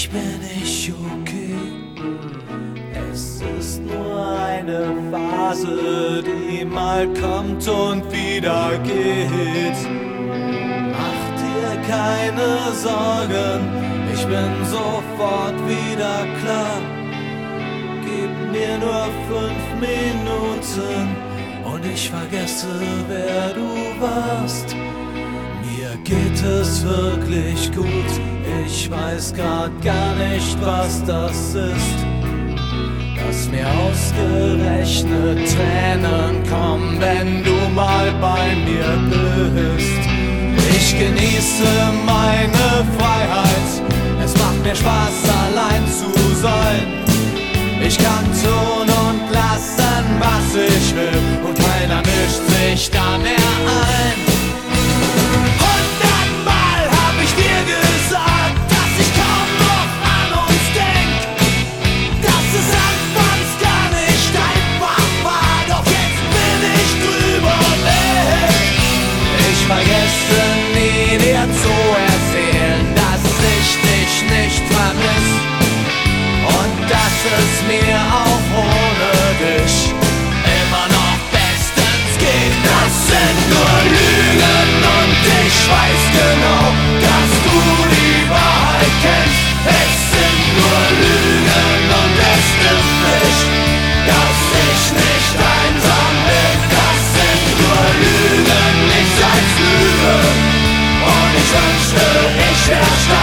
bin ich okay. Es ist nur eine Phase, die mal kommt und wieder geht. Mach dir keine Sorgen, ich bin sofort wieder klar. Gib mir nur 5 Minuten und ich vergesse, wer du warst. Mir geht es wirklich gut, ich weiß grad gar nicht, was das ist. Dass mir ausgerechnet Tränen kommen, wenn du mal bei mir bist. Ich genieße meine Freiheit, es macht mir Spaß, allein zu sein. Ich kann tun und lassen, was ich will, und keiner mischt sich da mehr ein. 100-mal hab ich dir gesagt, dass ich kaum noch an uns denk, dass es anfangs gar nicht einfach war, doch jetzt bin ich drüber weg. Ich vergesse nie, dir zu erzählen, dass ich dich nicht vermiss und dass es mir auch ohne dich immer noch bestens geht. Das sind nur Lügen und ich weiß genau, dass du die Wahrheit kennst. Es sind nur Lügen und es stimmt nicht, dass ich nicht einsam bin. Das sind nur Lügen, nichts als Lügen, und ich wünschte, ich wär stark.